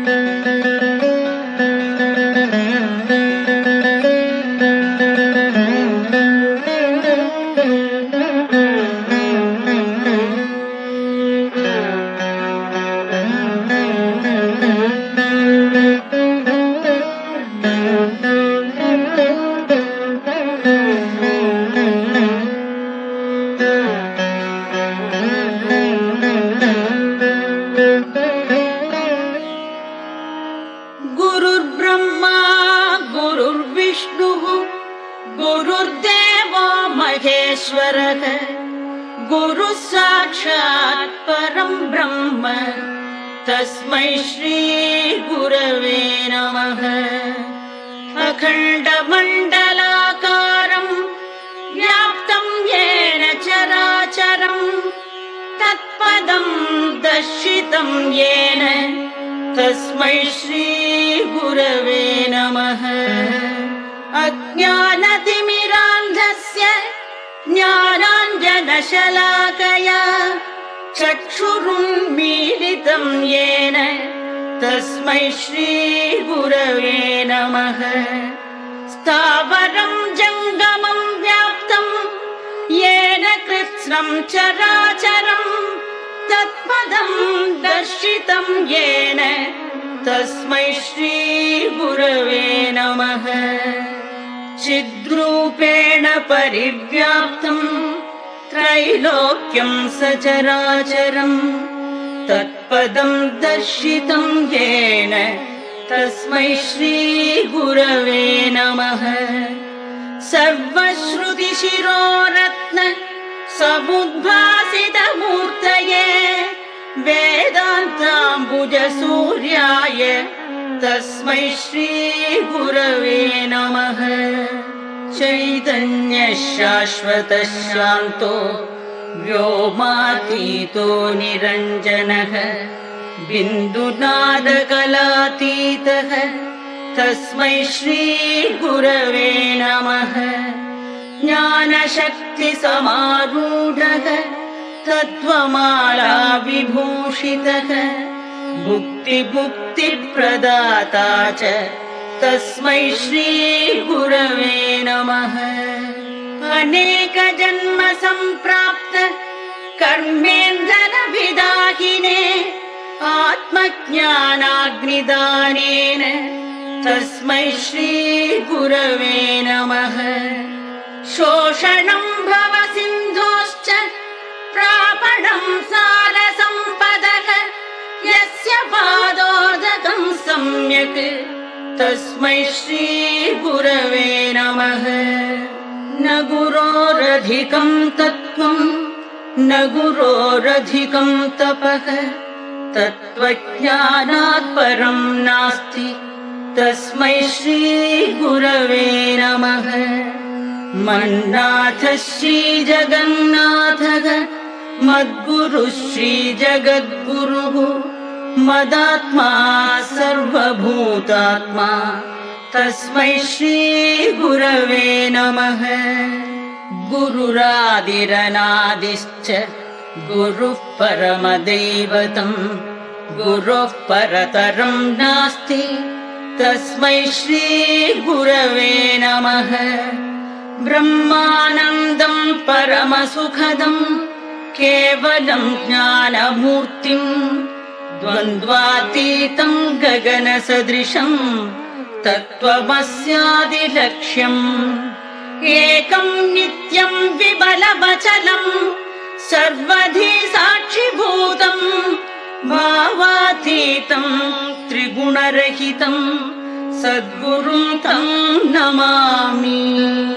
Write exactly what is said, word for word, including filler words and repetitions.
गुरु साक्षात् परं ब्रह्म तस्मै श्री गुरवे नमः। अखण्डमण्डलाकारं व्याप्तं येन चराचरं तत्पदं दर्शितं येन तस्मै श्री गुरवे नमः। अज्ञानतिमिरान्धस्य ज्ञानाञ्जनशलाकया चक्षुरुन्मीलितं येन तस्मै श्री गुरवे नमः। स्थावरं जङ्गमं व्याप्तं येन कृत्स्नं चराचरं तत्पदं दर्शितं येन तस्मै श्री गुरवे नमः। चिद्रूपेण परिव्याप्तं त्रैलोक्यं सचराचरं तत्पदं दर्शितं येन तस्मै श्री गुरवे नमः। सर्वश्रुतिशिरोरत्न समुद्भासितमूर्तये वेदान्ताम्बुजसूर्याय तस्मै श्री गुरवे नमः। चैतन्य शाश्वत शान्तो व्योमातीतो निरञ्जनः बिन्दुनादकलातीतः तस्मै श्री गुरवे नमः। ज्ञानशक्तिसमारूढः तत्त्वमाला विभूषितः भुक्तिमुक्तिप्रदाता च तस्मै श्री गुरवे नमः। अनेकजन्म सम्प्राप्त कर्मेन्द्रविदाहिने आत्मज्ञानाग्निदानेन तस्मै श्री गुरवे नमः। शोषणं भवसिन्धोश्च प्रापणं सारसम्पदः यस्य पादोदकं सम्यक् तस्मै श्री गुरवे नमः। न गुरोरधिकं तत्त्वं न गुरोरधिकं तपः तत्त्वज्ञानात् परं नास्ति तस्मै श्री गुरवे नमः। मन्नाथ श्री जगन्नाथः मद्गुरुः श्री जगद्गुरुः मदात्मा सर्वभूतात्मा तस्मै श्री गुरवे नमः। गुरुरादिरनादिश्च गुरुः परमदैवतं गुरुः परतरं नास्ति तस्मै श्री गुरवे नमः। ब्रह्मानन्दं परमसुखदं केवलं ज्ञानमूर्तिं द्वन्द्वातीतं गगनसदृशं तत्त्वमस्यादिलक्ष्यम् एकं नित्यं विबलमचलं सर्वधी साक्षिभूतं भावातीतं त्रिगुणरहितं सद्गुरुं तं नमामि।